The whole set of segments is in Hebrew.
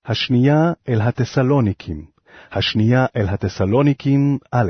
השנייה אל התסלוניקים, השנייה אל התסלוניקים א'.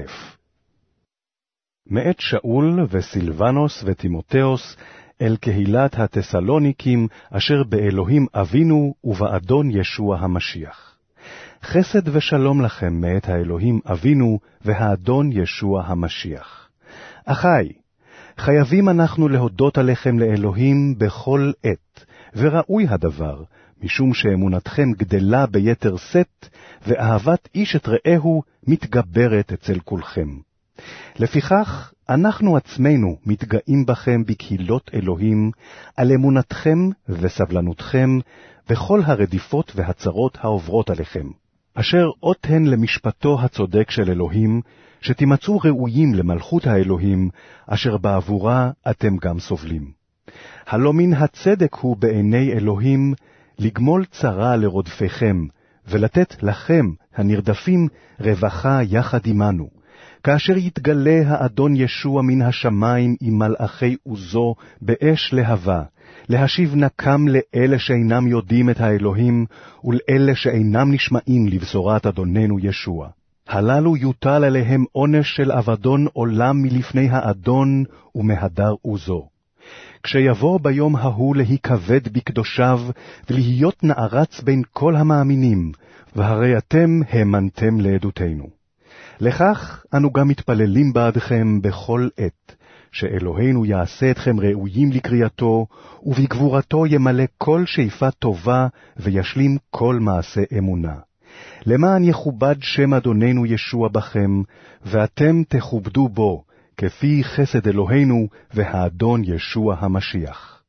מאת שאול וסילבנוס ותימותאוס אל קהילת התסלוניקים אשר באלוהים אבינו ובאדון ישוע המשיח. חסד ושלום לכם מאת האלוהים אבינו והאדון ישוע המשיח. אחי, חייבים אנחנו להודות עליכם לאלוהים בכל עת, וראוי הדבר, משום שאמונתכם גדלה ביתר שאת, ואהבת איש את רעהו מתגברת אצל כולכם. לפיכך, אנחנו עצמנו מתגאים בכם בקהילות אלוהים, על אמונתכם וסבלנותכם, בכל הרדיפות והצרות העוברות עליכם, אשר אות הן למשפטו הצודק של אלוהים, שתימצאו ראויים למלכות האלוהים, אשר בעבורה אתם גם סובלים. הלא מן הצדק הוא בעיני אלוהים, לגמול צרה לרודפיכם, ולתת לכם, הנרדפים, רווחה יחד עמנו, כאשר יתגלה האדון ישוע מן השמיים עם מלאכי עוזו באש להבה, להשיב נקם לאלה שאינם יודעים את האלוהים, ולאלה שאינם נשמעים לבשורת אדוננו ישוע. הללו יוטל עליהם עונש של אבדון עולם מלפני האדון ומהדר עוזו. כשיבוא ביום ההוא להיכבד בקדושיו, ולהיות נערץ בין כל המאמינים, והרי אתם האמנתם לעדותנו. לכך אנו גם מתפללים בעדכם בכל עת, שאלוהינו יעשה אתכם ראויים לקריאתו, ובגבורתו ימלא כל שאיפה טובה, וישלים כל מעשה אמונה. למען יכובד שם אדוננו ישוע בכם, ואתם תכובדו בו, כפי חסד אלוהינו והאדון ישוע המשיח.